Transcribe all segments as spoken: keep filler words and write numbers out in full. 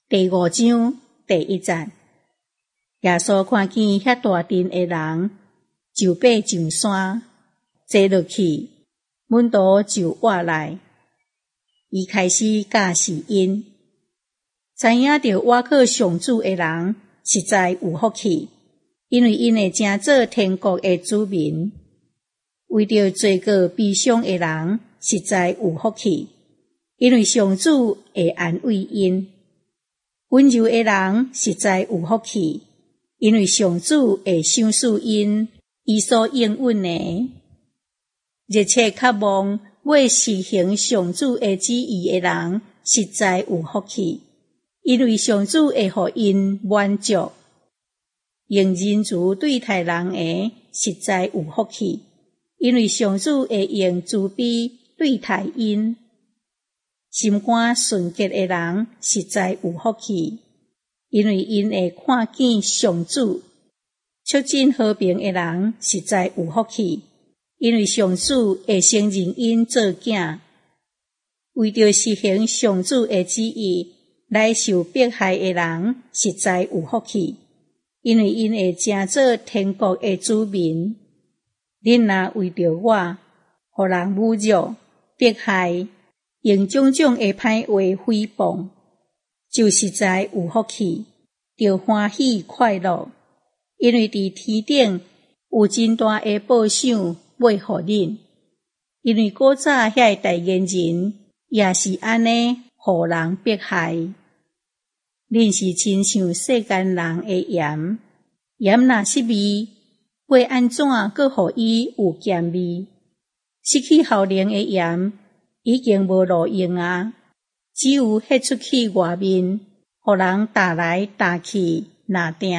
第五章第一节，耶稣看见遐大阵的人，就爬上山，坐落去，门徒就活来。伊开始教示因，知影着倚靠上主的人实在有福气，因为因会成做天国的子民。为着罪过悲伤的人实在有福气，因为上主会安慰因。温柔的人实在有福气，因为上主会赏赐因伊所应允的。热切渴望要实行上主的旨意的人实在有福气，因为上主会予因满足。用仁慈对待人的实在有福气，因为上主会用慈悲对待因。心肝纯洁的人实在有福气，因为因会看见上主。促进和平的人实在有福气，因为上主会承认因做囝。为着实行上主的旨意来受迫害的人实在有福气，因为因会成做天国的子民。恁若为着我，互人侮辱、迫害，用种种的歹话诽谤，就实在有福气，着欢喜快乐，因为伫天顶有真大的报赏要予恁。因为古早遐个大言人也是安尼互人迫害。恁是亲像世间人的盐，盐若失味，要安怎阁互伊有咸味？失去效能的盐已经无路用啊，只有迄出去外面，互人打来打去拿定。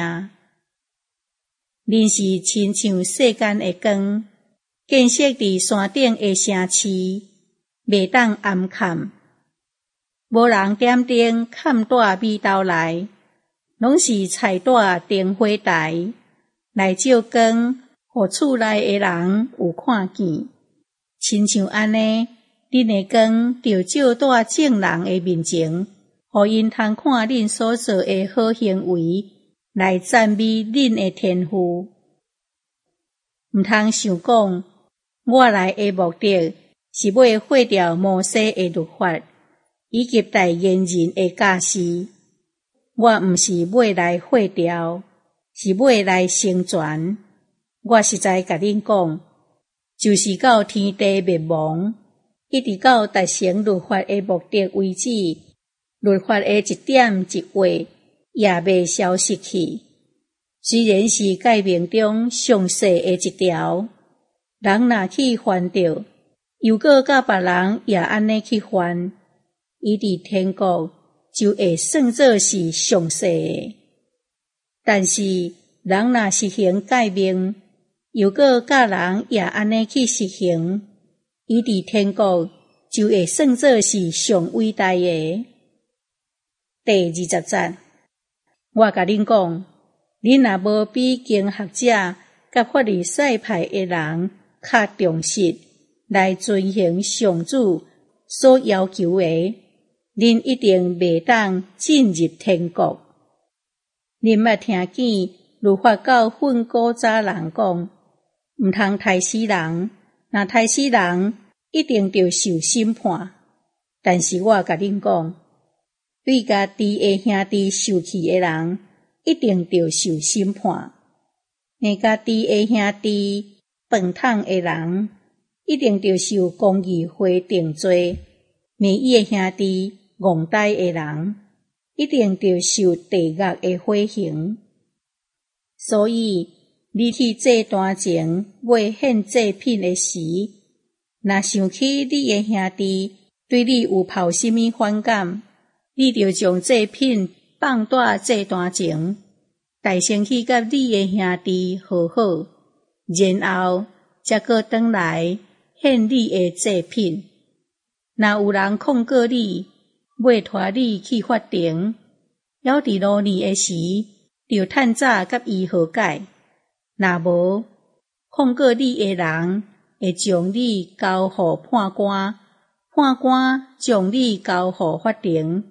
恁是亲像世间的光，建设伫山顶的城市，袂当暗藏。无人点灯看带米斗来，拢是彩带灯火台来照光，互厝内的人有看见。亲像安尼，恁的光就照在众人的面前，互因通看恁所做的好行为，来赞美恁的天父。毋通想讲，我来的目的是要废掉摩西的律法，以及大言人的教示。我毋是要来废掉，是要来成全。我实在甲恁讲，就是到天地灭亡，一直到达成律法的目的为止，律法的一点一画也未消失去。虽然是诫命中上细的一条，人若去犯着，又搁甲别人也安尼去犯，伊伫天国就会算作是上细的。但是人若实行诫命，又搁甲人也安尼去实行，伊伫天国就会算作是上伟大的。第二十节，我甲恁讲，恁若无比经学者甲法利赛派的人较重视来遵行上主所要求的，恁一定袂当进入天国。恁捌听见律法教训古早人讲，毋通杀死人，若杀死人一定着受审判。但是我甲恁讲，对家己的兄弟受气的人，一定着受审判；硬家己的兄弟饭桶的人，一定着受公义会定罪；骂伊的兄弟戆呆的人，一定着受地狱的火刑。所以，你去祭坛前要献祭品的时，若想起你的兄弟对你有抱什么反感，你就将祭品放在祭坛前，大先去甲你的兄弟和好，然后才搁转来献你的祭品。若有人控告你，要拖你去法庭，还伫路年的时，就趁早甲伊和解。若无，控告你的人会将你交予判官，判官将你交予法庭，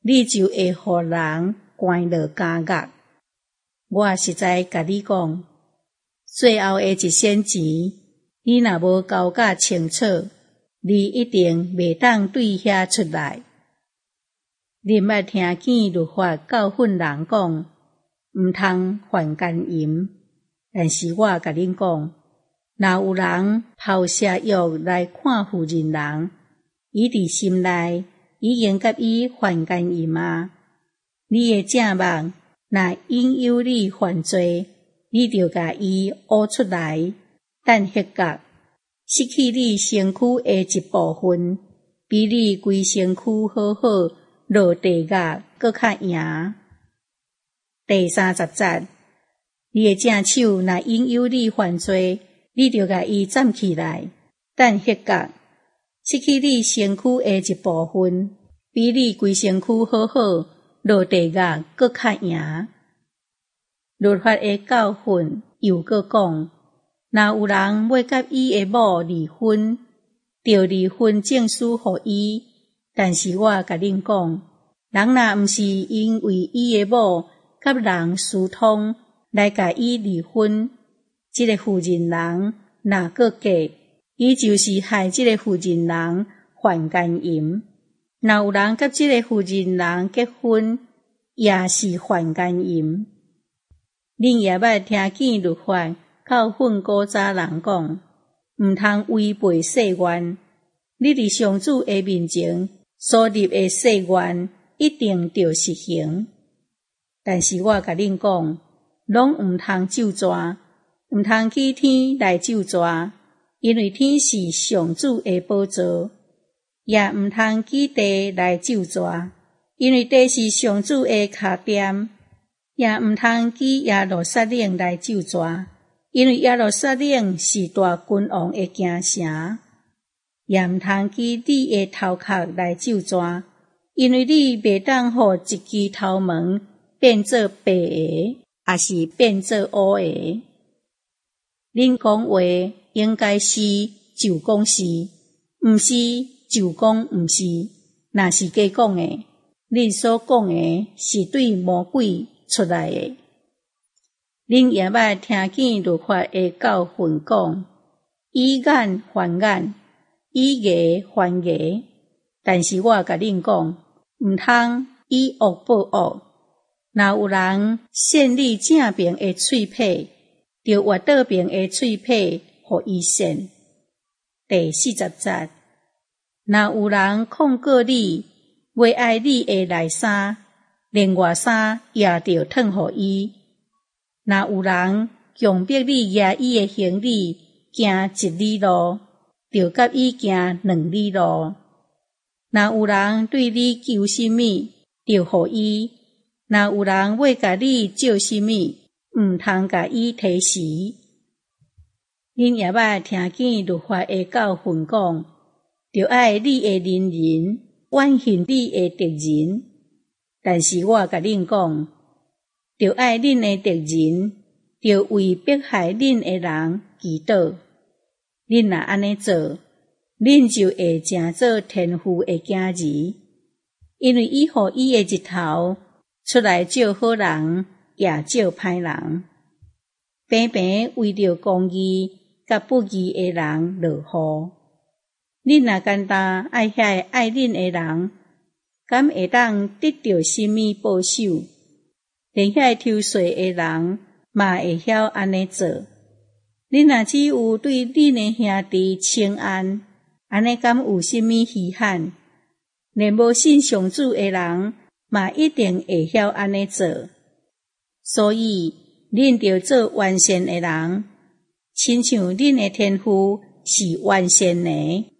你就会互人关落监狱。我实在甲你讲，最后的一仙钱，你若无交甲清楚，你一定袂当对遐出来。你捌听见律法教训人讲，毋通犯奸淫，但是我甲恁讲，若有人抛下药来看妇人人，伊伫心内已经甲伊犯奸淫啊！你的正目若引诱你犯罪，你就甲伊挖出来，等迄角，失去你身躯的一部分，比你规身躯好好落地狱搁较赢。第三十节，你的正手若引诱你犯罪，你就甲伊站起来，等迄角，失去你身躯的一部分，比你规身躯好好落地狱搁较赢。律法的教训又搁讲，若有人要甲伊的某离婚，就离婚证书互伊。但是我甲恁讲，人若毋是因为伊的某甲人私通来甲伊离婚，这个妇人人若搁嫁，伊就是害这个妇人人犯奸淫。若有人甲这个妇人人结婚，也是犯奸淫。恁也捌听见律法教训古早人讲，毋通违背誓愿。你伫上主的面前所立的誓愿，一定着实行。但是我甲恁讲，拢毋通咒詛，毋通去天来咒詛，因为天是上主的宝座；也毋通去地来咒詛，因为地是上主的脚店；也毋通去耶路撒冷来咒詛，因为耶路撒冷是大君王的京城；也毋通去你的头壳来咒詛，因为你袂当互一支头毛变做白的，也是变做乌的。恁讲话应该是就讲是，毋是就讲毋是。若是假讲的，恁所讲的是对魔鬼出来的。恁也捌听见律法的教训讲，以眼还眼，以牙还牙。但是我甲恁讲，毋通以恶报恶。若有人陷你正边的喙皮，就挖倒边的喙皮，互伊陷。第四十节，若有人控告你，为爱你的内衫，连外衫也着脱互伊；若有人强迫你举伊的行李行一里路，就甲伊行两里路；若有人对你求什么，就互伊；若有人要甲你借什么，毋通甲伊提示。恁也捌听见律法的教训讲，着爱你的邻人，怨恨你的敌人。但是我甲恁讲，着爱恁的敌人，着为迫害恁的人祈祷。恁若安尼做，恁就会成做天父的囝儿，因为伊互伊的日头出来照好人，也照歹人，平平为着公义甲不义的人落雨。恁若简单爱遐爱恁的人，敢会当得到什么报酬？连遐偷税的人嘛会晓安尼做。恁若只有对恁的兄弟请安，安尼敢有什么稀罕？连无信上主的人嘛一定会晓安尼做。所以恁着做完善的人，亲像恁的天父是完善的。